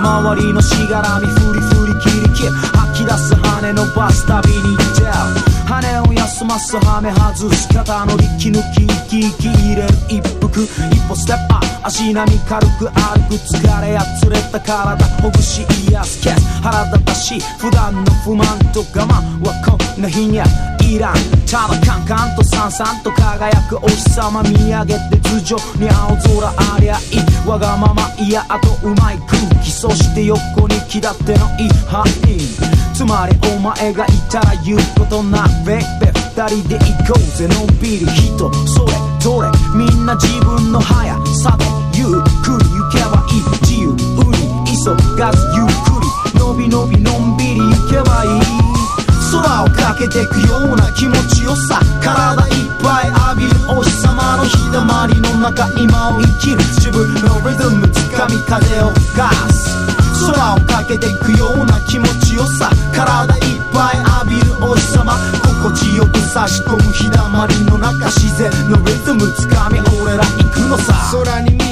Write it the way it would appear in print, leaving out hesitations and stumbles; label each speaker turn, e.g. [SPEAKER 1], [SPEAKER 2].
[SPEAKER 1] 周りのしがらみフリフリキリキリ吐き出す羽伸ばすたびに出る羽を休ます羽目外す肩の力抜き息息入れる一服一歩ステップアップ足並み軽く歩く疲れやつれた体ほぐし癒すケース腹立たしい普段の不満と我慢はこんな日にはいらんただカンカンとさんさんと輝くお日様見上げて頭上に青空ありゃいいわがままいやあとうまい空気そして横に気立てのいい範囲つまりお前がいたら言うことなベイベー二人で行こうぜのんびり人それぞれみんな自分の速さでゆっくり行けばいい自由に急がずゆっくりのびのびのんびり行けばいい空をかけてくような気持ちよさ体いっぱい浴びるお日様の日だまりの中今を生きる自分のリズムつかみ風を吹かす空をかけてくような気持ちよさ体いっぱい浴びるお日様心地よく差し込む日だまりの中自然のリズムつかみ俺ら行くのさ空に